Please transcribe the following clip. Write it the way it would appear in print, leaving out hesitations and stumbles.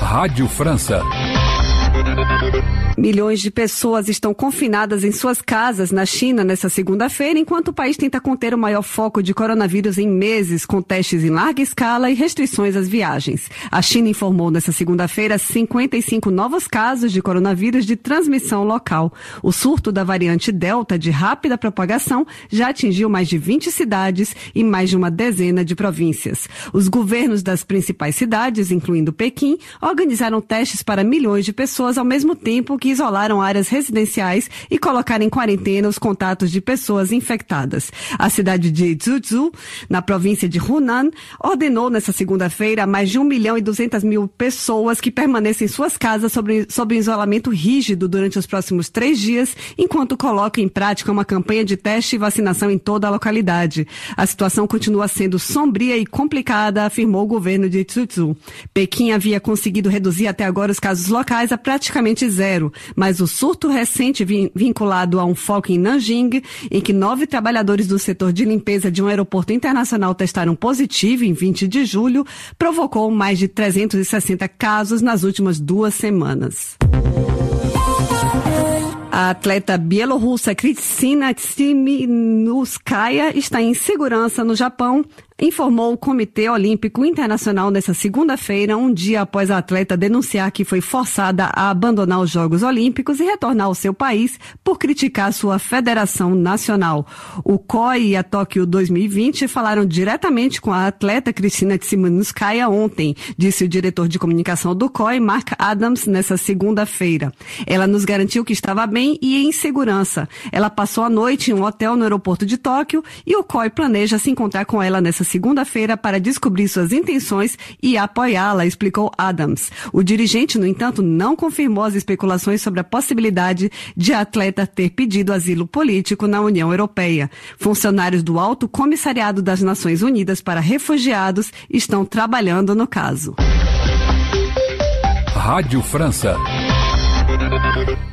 Rádio França. Milhões de pessoas estão confinadas em suas casas na China nesta segunda-feira, enquanto o país tenta conter o maior foco de coronavírus em meses, com testes em larga escala e restrições às viagens. A China informou nesta segunda-feira 55 novos casos de coronavírus de transmissão local. O surto da variante Delta de rápida propagação já atingiu mais de 20 cidades e mais de uma dezena de províncias. Os governos das principais cidades, incluindo Pequim, organizaram testes para milhões de pessoas ao mesmo tempo que isolaram áreas residenciais e colocaram em quarentena os contatos de pessoas infectadas. A cidade de Zhuzhou, na província de Hunan, ordenou nesta segunda-feira a mais de 1.200.000 pessoas que permanecem em suas casas sob isolamento rígido durante os próximos 3 dias, enquanto coloca em prática uma campanha de teste e vacinação em toda a localidade. A situação continua sendo sombria e complicada, afirmou o governo de Zhuzhou. Pequim havia conseguido reduzir até agora os casos locais a praticamente zero, mas o surto recente vinculado a um foco em Nanjing, em que 9 trabalhadores do setor de limpeza de um aeroporto internacional testaram positivo em 20 de julho, provocou mais de 360 casos nas últimas 2 semanas. A atleta bielorrussa Krystyna Tsiminskaya está em segurança no Japão, informou o Comitê Olímpico Internacional nesta segunda-feira, um dia após a atleta denunciar que foi forçada a abandonar os Jogos Olímpicos e retornar ao seu país por criticar sua federação nacional. O COI e a Tóquio 2020 falaram diretamente com a atleta Krystyna Tsiminskaya ontem, disse o diretor de comunicação do COI, Mark Adams, nessa segunda-feira. Ela nos garantiu que estava bem e em segurança. Ela passou a noite em um hotel no aeroporto de Tóquio e o COI planeja se encontrar com ela nessa segunda-feira para descobrir suas intenções e apoiá-la, explicou Adams. O dirigente, no entanto, não confirmou as especulações sobre a possibilidade de a atleta ter pedido asilo político na União Europeia. Funcionários do Alto Comissariado das Nações Unidas para Refugiados estão trabalhando no caso. Rádio França.